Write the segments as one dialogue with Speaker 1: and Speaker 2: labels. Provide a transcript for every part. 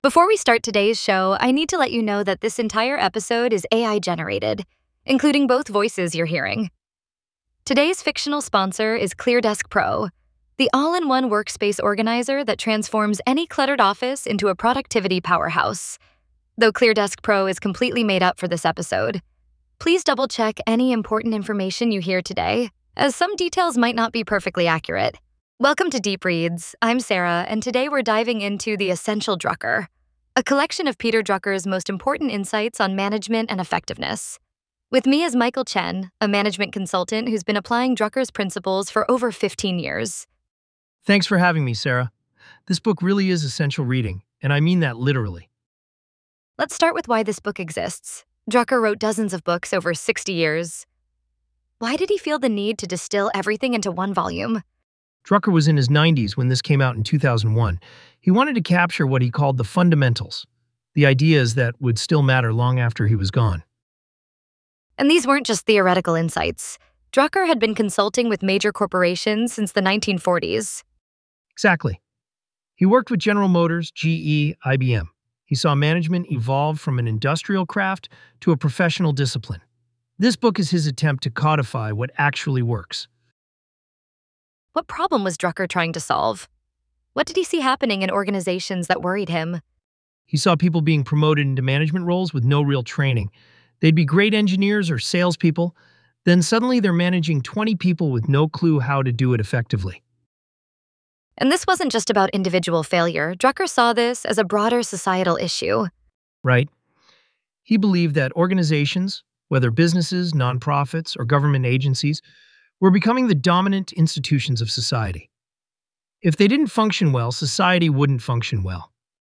Speaker 1: Before we start today's show, I need to let you know that this entire episode is AI generated, including both voices you're hearing. Today's fictional sponsor is ClearDesk Pro, the all-in-one workspace organizer that transforms any cluttered office into a productivity powerhouse. Though ClearDesk Pro is completely made up for this episode, please double-check any important information you hear today, as some details might not be perfectly accurate. Welcome to Deep Reads. I'm Sarah, and today we're diving into The Essential Drucker, a collection of Peter Drucker's most important insights on management and effectiveness. With me is Michael Chen, a management consultant who's been applying Drucker's principles for over 15 years.
Speaker 2: Thanks for having me, Sarah. This book really is essential reading, and I mean that literally.
Speaker 1: Let's start with why this book exists. Drucker wrote dozens of books over 60 years. Why did he feel the need to distill everything into one volume?
Speaker 2: Drucker was in his 90s when this came out in 2001. He wanted to capture what he called the fundamentals, the ideas that would still matter long after he was gone.
Speaker 1: And these weren't just theoretical insights. Drucker had been consulting with major corporations since the 1940s.
Speaker 2: Exactly. He worked with General Motors, GE, IBM. He saw management evolve from an industrial craft to a professional discipline. This book is his attempt to codify what actually works.
Speaker 1: What problem was Drucker trying to solve? What did he see happening in organizations that worried him?
Speaker 2: He saw people being promoted into management roles with no real training. They'd be great engineers or salespeople, then suddenly they're managing 20 people with no clue how to do it effectively.
Speaker 1: And this wasn't just about individual failure. Drucker saw this as a broader societal issue.
Speaker 2: Right? He believed that organizations, whether businesses, nonprofits, or government agencies, were becoming the dominant institutions of society. If they didn't function well, society wouldn't function well.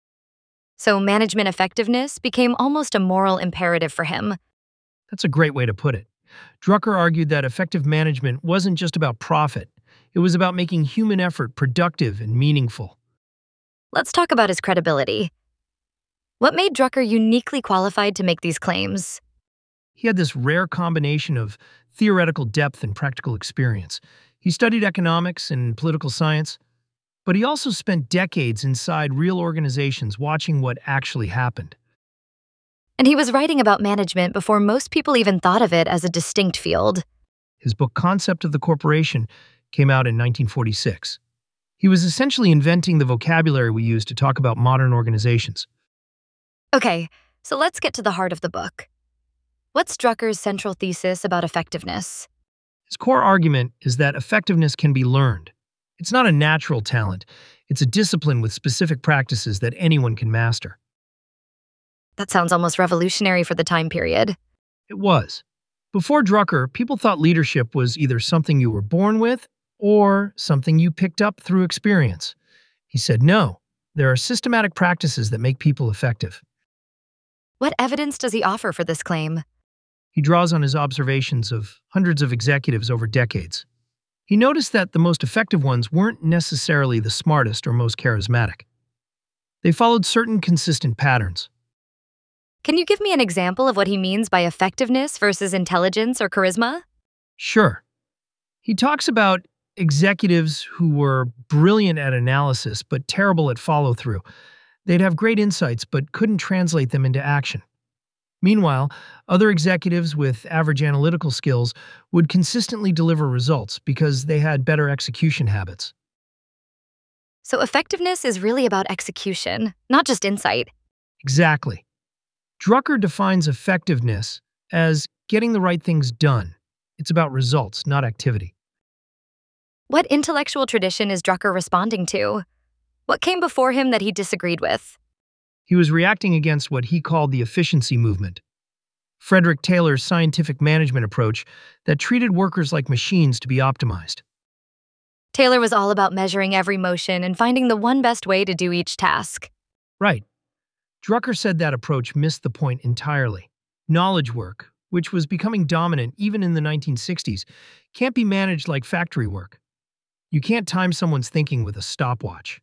Speaker 1: So management effectiveness became almost a moral imperative for him.
Speaker 2: That's a great way to put it. Drucker argued that effective management wasn't just about profit. It was about making human effort productive and meaningful.
Speaker 1: Let's talk about his credibility. What made Drucker uniquely qualified to make these claims?
Speaker 2: He had this rare combination of theoretical depth and practical experience. He studied economics and political science, but he also spent decades inside real organizations watching what actually happened.
Speaker 1: And he was writing about management before most people even thought of it as a distinct field.
Speaker 2: His book Concept of the Corporation came out in 1946. He was essentially inventing the vocabulary we use to talk about modern organizations.
Speaker 1: Okay, so let's get to the heart of the book. What's Drucker's central thesis about effectiveness?
Speaker 2: His core argument is that effectiveness can be learned. It's not a natural talent. It's a discipline with specific practices that anyone can master.
Speaker 1: That sounds almost revolutionary for the time period.
Speaker 2: It was. Before Drucker, people thought leadership was either something you were born with or something you picked up through experience. He said, no, there are systematic practices that make people effective.
Speaker 1: What evidence does he offer for this claim?
Speaker 2: He draws on his observations of hundreds of executives over decades. He noticed that the most effective ones weren't necessarily the smartest or most charismatic. They followed certain consistent patterns.
Speaker 1: Can you give me an example of what he means by effectiveness versus intelligence or charisma?
Speaker 2: Sure. He talks about executives who were brilliant at analysis but terrible at follow-through. They'd have great insights but couldn't translate them into action. Meanwhile, other executives with average analytical skills would consistently deliver results because they had better execution habits.
Speaker 1: So effectiveness is really about execution, not just insight.
Speaker 2: Exactly. Drucker defines effectiveness as getting the right things done. It's about results, not activity.
Speaker 1: What intellectual tradition is Drucker responding to? What came before him that he disagreed with?
Speaker 2: He was reacting against what he called the efficiency movement, Frederick Taylor's scientific management approach that treated workers like machines to be optimized.
Speaker 1: Taylor was all about measuring every motion and finding the one best way to do each task.
Speaker 2: Right. Drucker said that approach missed the point entirely. Knowledge work, which was becoming dominant even in the 1960s, can't be managed like factory work. You can't time someone's thinking with a stopwatch.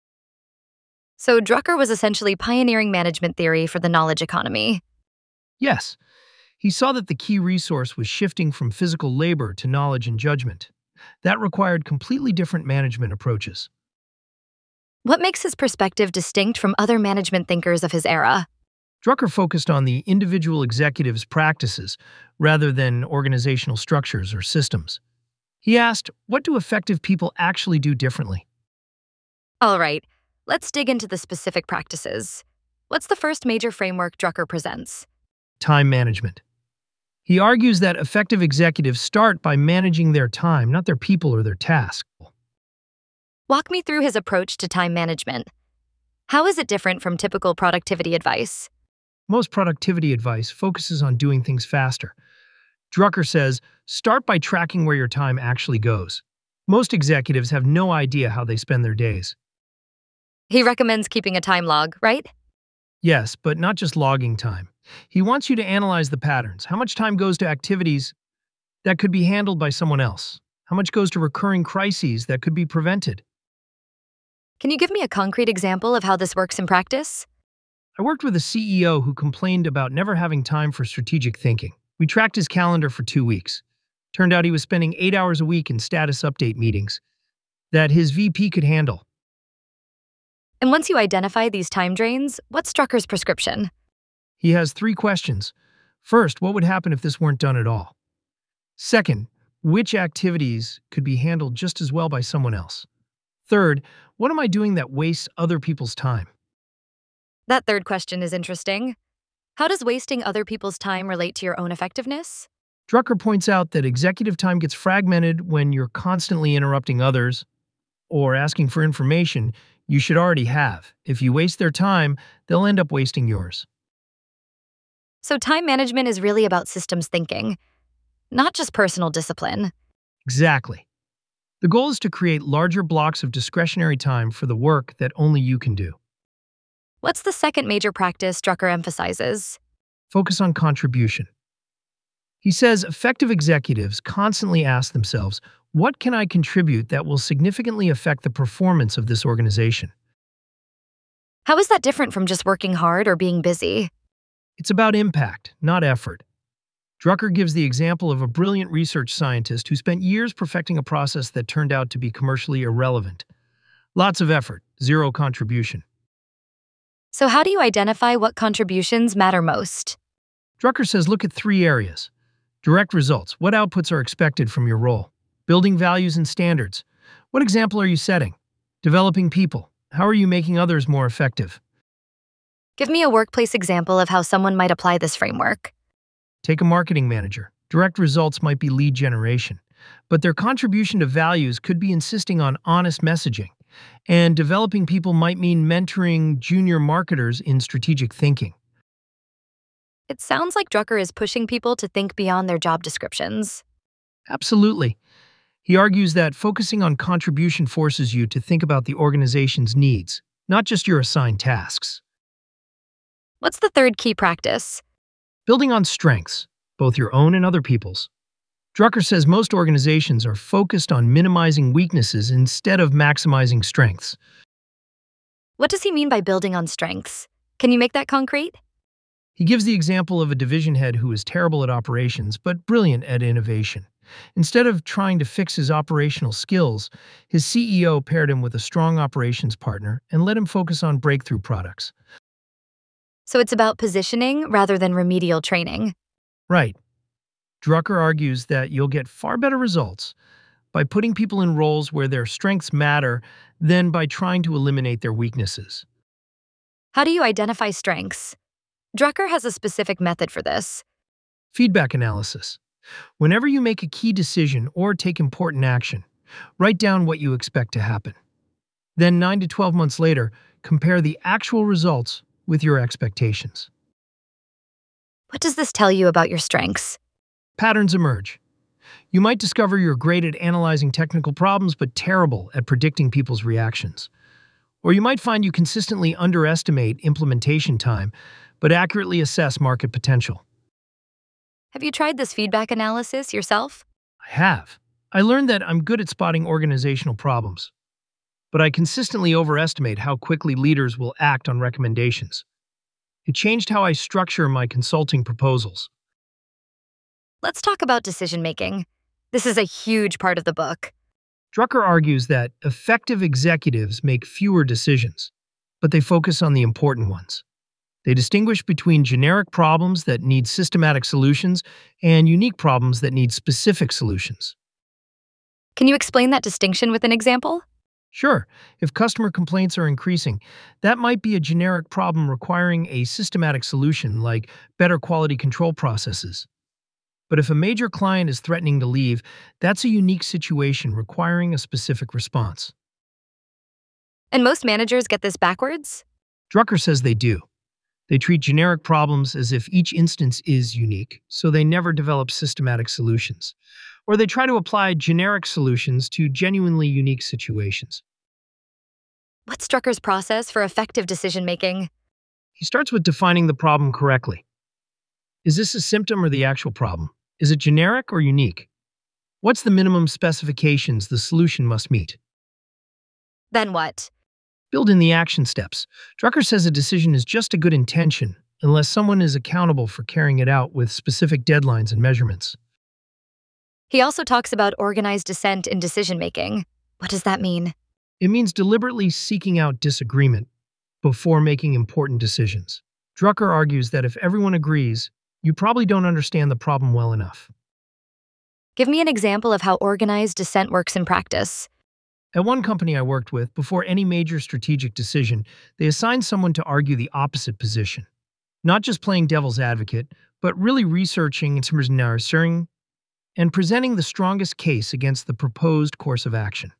Speaker 1: So Drucker was essentially pioneering management theory for the knowledge economy.
Speaker 2: Yes, he saw that the key resource was shifting from physical labor to knowledge and judgment. That required completely different management approaches.
Speaker 1: What makes his perspective distinct from other management thinkers of his era?
Speaker 2: Drucker focused on the individual executive's practices rather than organizational structures or systems. He asked, what do effective people actually do differently?
Speaker 1: All right, let's dig into the specific practices. What's the first major framework Drucker presents?
Speaker 2: Time management. He argues that effective executives start by managing their time, not their people or their tasks.
Speaker 1: Walk me through his approach to time management. How is it different from typical productivity advice?
Speaker 2: Most productivity advice focuses on doing things faster. Drucker says, start by tracking where your time actually goes. Most executives have no idea how they spend their days.
Speaker 1: He recommends keeping a time log, right?
Speaker 2: Yes, but not just logging time. He wants you to analyze the patterns. How much time goes to activities that could be handled by someone else? How much goes to recurring crises that could be prevented?
Speaker 1: Can you give me a concrete example of how this works in practice?
Speaker 2: I worked with a CEO who complained about never having time for strategic thinking. We tracked his calendar for 2 weeks. Turned out he was spending 8 hours a week in status update meetings that his VP could handle.
Speaker 1: And once you identify these time drains, what's Drucker's prescription?
Speaker 2: He has 3 questions. First, what would happen if this weren't done at all? Second, which activities could be handled just as well by someone else? Third, what am I doing that wastes other people's time?
Speaker 1: That third question is interesting. How does wasting other people's time relate to your own effectiveness?
Speaker 2: Drucker points out that executive time gets fragmented when you're constantly interrupting others or asking for information you should already have. If you waste their time, they'll end up wasting yours.
Speaker 1: So, time management is really about systems thinking, not just personal discipline.
Speaker 2: Exactly. The goal is to create larger blocks of discretionary time for the work that only you can do.
Speaker 1: What's the second major practice Drucker emphasizes?
Speaker 2: Focus on contribution. He says effective executives constantly ask themselves, what can I contribute that will significantly affect the performance of this organization?
Speaker 1: How is that different from just working hard or being busy?
Speaker 2: It's about impact, not effort. Drucker gives the example of a brilliant research scientist who spent years perfecting a process that turned out to be commercially irrelevant. Lots of effort, zero contribution.
Speaker 1: So, how do you identify what contributions matter most?
Speaker 2: Drucker says look at 3 areas. Direct results. What outputs are expected from your role? Building values and standards. What example are you setting? Developing people. How are you making others more effective?
Speaker 1: Give me a workplace example of how someone might apply this framework.
Speaker 2: Take a marketing manager. Direct results might be lead generation, but their contribution to values could be insisting on honest messaging. And developing people might mean mentoring junior marketers in strategic thinking.
Speaker 1: It sounds like Drucker is pushing people to think beyond their job descriptions.
Speaker 2: Absolutely. He argues that focusing on contribution forces you to think about the organization's needs, not just your assigned tasks.
Speaker 1: What's the third key practice?
Speaker 2: Building on strengths, both your own and other people's. Drucker says most organizations are focused on minimizing weaknesses instead of maximizing strengths.
Speaker 1: What does he mean by building on strengths? Can you make that concrete?
Speaker 2: He gives the example of a division head who is terrible at operations but brilliant at innovation. Instead of trying to fix his operational skills, his CEO paired him with a strong operations partner and let him focus on breakthrough products.
Speaker 1: So it's about positioning rather than remedial training.
Speaker 2: Right. Drucker argues that you'll get far better results by putting people in roles where their strengths matter than by trying to eliminate their weaknesses.
Speaker 1: How do you identify strengths? Drucker has a specific method for this.
Speaker 2: Feedback analysis. Whenever you make a key decision or take important action, write down what you expect to happen. Then 9 to 12 months later, compare the actual results with your expectations.
Speaker 1: What does this tell you about your strengths?
Speaker 2: Patterns emerge. You might discover you're great at analyzing technical problems but terrible at predicting people's reactions. Or you might find you consistently underestimate implementation time but accurately assess market potential.
Speaker 1: Have you tried this feedback analysis yourself?
Speaker 2: I have. I learned that I'm good at spotting organizational problems, but I consistently overestimate how quickly leaders will act on recommendations. It changed how I structure my consulting proposals.
Speaker 1: Let's talk about decision making. This is a huge part of the book.
Speaker 2: Drucker argues that effective executives make fewer decisions, but they focus on the important ones. They distinguish between generic problems that need systematic solutions and unique problems that need specific solutions.
Speaker 1: Can you explain that distinction with an example?
Speaker 2: Sure, if customer complaints are increasing, that might be a generic problem requiring a systematic solution like better quality control processes. But if a major client is threatening to leave, that's a unique situation requiring a specific response.
Speaker 1: And most managers get this backwards?
Speaker 2: Drucker says they do. They treat generic problems as if each instance is unique, so they never develop systematic solutions. Or they try to apply generic solutions to genuinely unique situations.
Speaker 1: What's Drucker's process for effective decision making?
Speaker 2: He starts with defining the problem correctly. Is this a symptom or the actual problem? Is it generic or unique? What's the minimum specifications the solution must meet?
Speaker 1: Then what?
Speaker 2: Build in the action steps. Drucker says a decision is just a good intention unless someone is accountable for carrying it out with specific deadlines and measurements.
Speaker 1: He also talks about organized dissent in decision making. What does that mean?
Speaker 2: It means deliberately seeking out disagreement before making important decisions. Drucker argues that if everyone agrees, you probably don't understand the problem well enough.
Speaker 1: Give me an example of how organized dissent works in practice.
Speaker 2: At one company I worked with, before any major strategic decision, they assigned someone to argue the opposite position. Not just playing devil's advocate, but really researching and presenting the strongest case against the proposed course of action.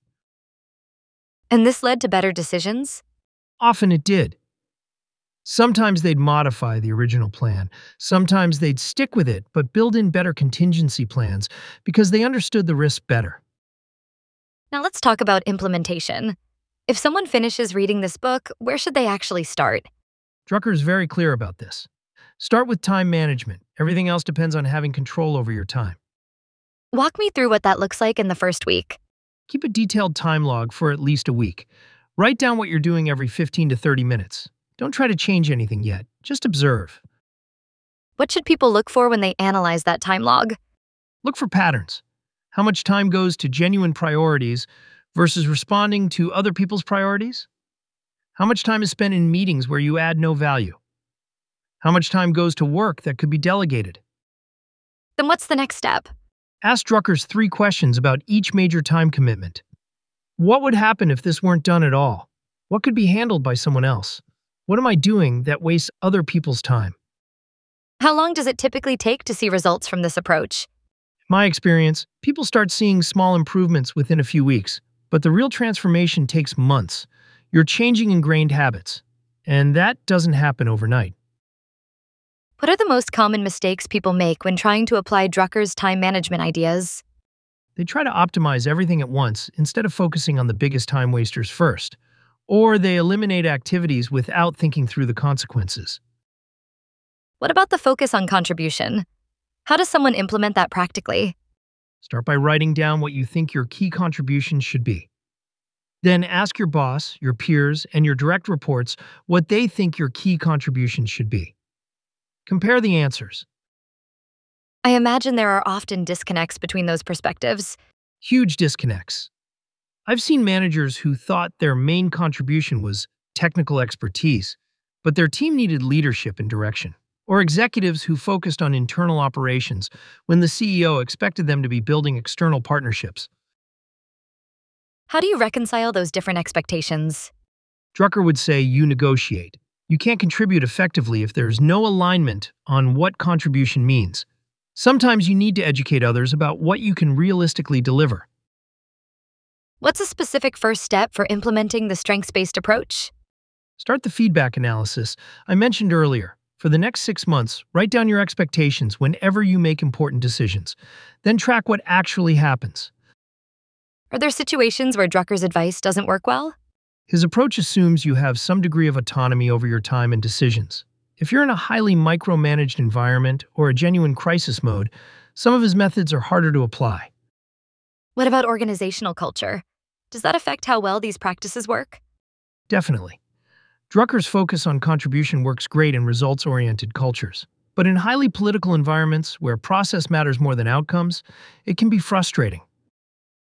Speaker 1: And this led to better decisions?
Speaker 2: Often it did. Sometimes they'd modify the original plan. Sometimes they'd stick with it, but build in better contingency plans because they understood the risk better.
Speaker 1: Now let's talk about implementation. If someone finishes reading this book, where should they actually start?
Speaker 2: Drucker is very clear about this. Start with time management. Everything else depends on having control over your time.
Speaker 1: Walk me through what that looks like in the first week.
Speaker 2: Keep a detailed time log for at least a week. Write down what you're doing every 15 to 30 minutes. Don't try to change anything yet. Just observe.
Speaker 1: What should people look for when they analyze that time log?
Speaker 2: Look for patterns. How much time goes to genuine priorities versus responding to other people's priorities? How much time is spent in meetings where you add no value? How much time goes to work that could be delegated?
Speaker 1: Then what's the next step?
Speaker 2: Ask Drucker's 3 questions about each major time commitment. What would happen if this weren't done at all? What could be handled by someone else? What am I doing that wastes other people's time?
Speaker 1: How long does it typically take to see results from this approach?
Speaker 2: In my experience, people start seeing small improvements within a few weeks, but the real transformation takes months. You're changing ingrained habits, and that doesn't happen overnight.
Speaker 1: What are the most common mistakes people make when trying to apply Drucker's time management ideas?
Speaker 2: They try to optimize everything at once instead of focusing on the biggest time wasters first, or they eliminate activities without thinking through the consequences.
Speaker 1: What about the focus on contribution? How does someone implement that practically?
Speaker 2: Start by writing down what you think your key contributions should be. Then ask your boss, your peers, and your direct reports what they think your key contributions should be. Compare the answers.
Speaker 1: I imagine there are often disconnects between those perspectives.
Speaker 2: Huge disconnects. I've seen managers who thought their main contribution was technical expertise, but their team needed leadership and direction. Or executives who focused on internal operations when the CEO expected them to be building external partnerships.
Speaker 1: How do you reconcile those different expectations?
Speaker 2: Drucker would say you negotiate. You can't contribute effectively if there's no alignment on what contribution means. Sometimes you need to educate others about what you can realistically deliver.
Speaker 1: What's a specific first step for implementing the strengths-based approach?
Speaker 2: Start the feedback analysis I mentioned earlier. For the next 6 months, write down your expectations whenever you make important decisions. Then track what actually happens.
Speaker 1: Are there situations where Drucker's advice doesn't work well?
Speaker 2: His approach assumes you have some degree of autonomy over your time and decisions. If you're in a highly micromanaged environment or a genuine crisis mode, some of his methods are harder to apply.
Speaker 1: What about organizational culture? Does that affect how well these practices work?
Speaker 2: Definitely. Drucker's focus on contribution works great in results-oriented cultures. But in highly political environments where process matters more than outcomes, it can be frustrating.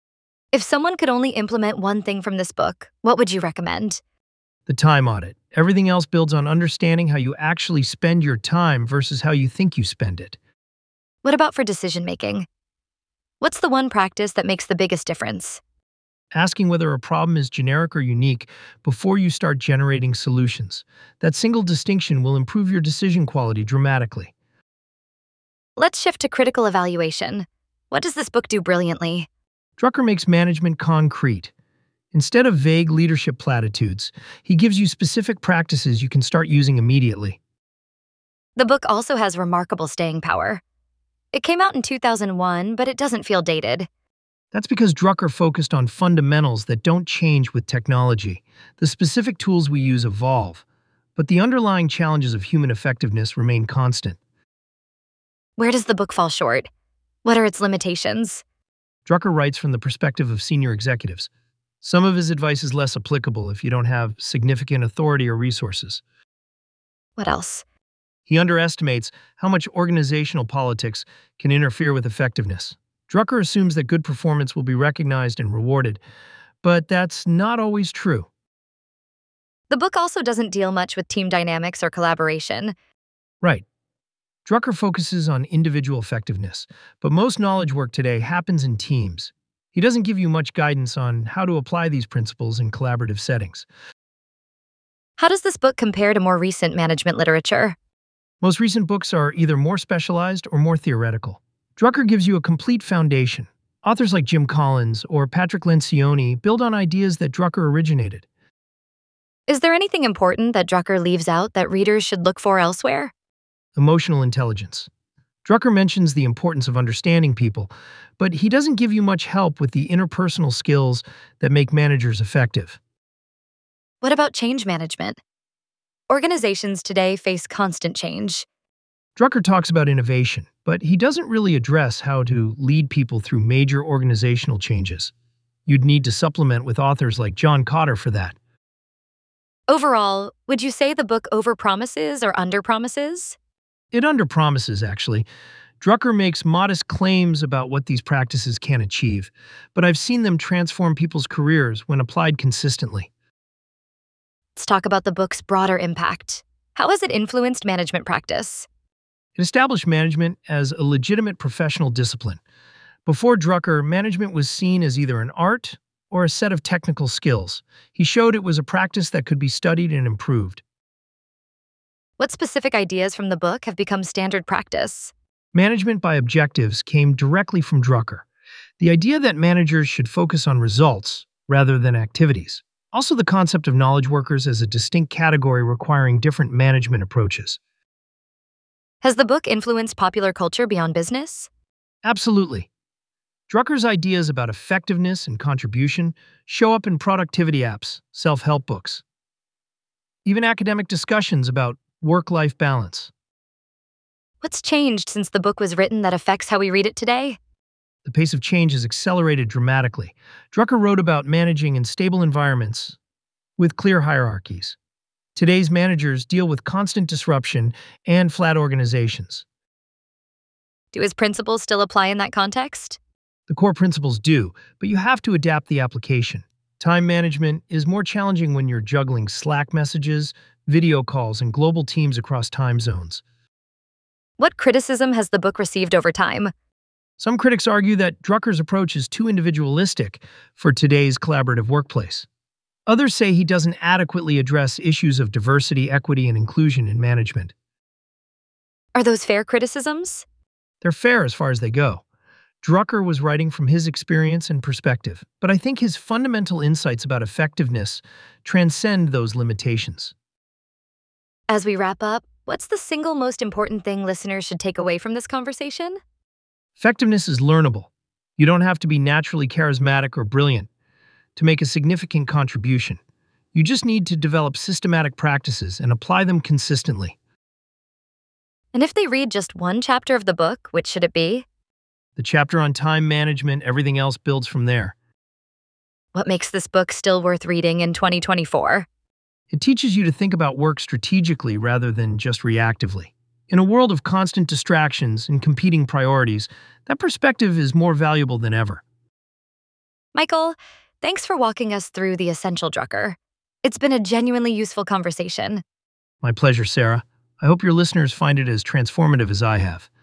Speaker 1: If someone could only implement one thing from this book, what would you recommend?
Speaker 2: The time audit. Everything else builds on understanding how you actually spend your time versus how you think you spend it.
Speaker 1: What about for decision making? What's the one practice that makes the biggest difference?
Speaker 2: Asking whether a problem is generic or unique before you start generating solutions. That single distinction will improve your decision quality dramatically.
Speaker 1: Let's shift to critical evaluation. What does this book do brilliantly?
Speaker 2: Drucker makes management concrete. Instead of vague leadership platitudes, he gives you specific practices you can start using immediately.
Speaker 1: The book also has remarkable staying power. It came out in 2001, but it doesn't feel dated.
Speaker 2: That's because Drucker focused on fundamentals that don't change with technology. The specific tools we use evolve, but the underlying challenges of human effectiveness remain constant.
Speaker 1: Where does the book fall short? What are its limitations?
Speaker 2: Drucker writes from the perspective of senior executives. Some of his advice is less applicable if you don't have significant authority or resources.
Speaker 1: What else?
Speaker 2: He underestimates how much organizational politics can interfere with effectiveness. Drucker assumes that good performance will be recognized and rewarded, but that's not always true.
Speaker 1: The book also doesn't deal much with team dynamics or collaboration.
Speaker 2: Right. Drucker focuses on individual effectiveness, but most knowledge work today happens in teams. He doesn't give you much guidance on how to apply these principles in collaborative settings.
Speaker 1: How does this book compare to more recent management literature?
Speaker 2: Most recent books are either more specialized or more theoretical. Drucker gives you a complete foundation. Authors like Jim Collins or Patrick Lencioni build on ideas that Drucker originated.
Speaker 1: Is there anything important that Drucker leaves out that readers should look for elsewhere?
Speaker 2: Emotional intelligence. Drucker mentions the importance of understanding people, but he doesn't give you much help with the interpersonal skills that make managers effective.
Speaker 1: What about change management? Organizations today face constant change.
Speaker 2: Drucker talks about innovation, but he doesn't really address how to lead people through major organizational changes. You'd need to supplement with authors like John Cotter for that.
Speaker 1: Overall, would you say the book overpromises or underpromises?
Speaker 2: It underpromises, actually. Drucker makes modest claims about what these practices can achieve, but I've seen them transform people's careers when applied consistently.
Speaker 1: Let's talk about the book's broader impact. How has it influenced management practice?
Speaker 2: It established management as a legitimate professional discipline. Before Drucker, management was seen as either an art or a set of technical skills. He showed it was a practice that could be studied and improved.
Speaker 1: What specific ideas from the book have become standard practice?
Speaker 2: Management by objectives came directly from Drucker. The idea that managers should focus on results rather than activities. Also, the concept of knowledge workers as a distinct category requiring different management approaches.
Speaker 1: Has the book influenced popular culture beyond business?
Speaker 2: Absolutely. Drucker's ideas about effectiveness and contribution show up in productivity apps, self-help books, even academic discussions about work-life balance.
Speaker 1: What's changed since the book was written that affects how we read it today?
Speaker 2: The pace of change has accelerated dramatically. Drucker wrote about managing in stable environments with clear hierarchies. Today's managers deal with constant disruption and flat organizations.
Speaker 1: Do his principles still apply in that context?
Speaker 2: The core principles do, but you have to adapt the application. Time management is more challenging when you're juggling Slack messages, video calls, and global teams across time zones.
Speaker 1: What criticism has the book received over time?
Speaker 2: Some critics argue that Drucker's approach is too individualistic for today's collaborative workplace. Others say he doesn't adequately address issues of diversity, equity, and inclusion in management.
Speaker 1: Are those fair criticisms?
Speaker 2: They're fair as far as they go. Drucker was writing from his experience and perspective, but I think his fundamental insights about effectiveness transcend those limitations.
Speaker 1: As we wrap up, what's the single most important thing listeners should take away from this conversation?
Speaker 2: Effectiveness is learnable. You don't have to be naturally charismatic or brilliant to make a significant contribution. You just need to develop systematic practices and apply them consistently.
Speaker 1: And if they read just one chapter of the book, which should it be?
Speaker 2: The chapter on time management, everything else builds from there.
Speaker 1: What makes this book still worth reading in 2024?
Speaker 2: It teaches you to think about work strategically rather than just reactively. In a world of constant distractions and competing priorities, that perspective is more valuable than ever.
Speaker 1: Michael, thanks for walking us through the essential Drucker. It's been a genuinely useful conversation.
Speaker 2: My pleasure, Sarah. I hope your listeners find it as transformative as I have.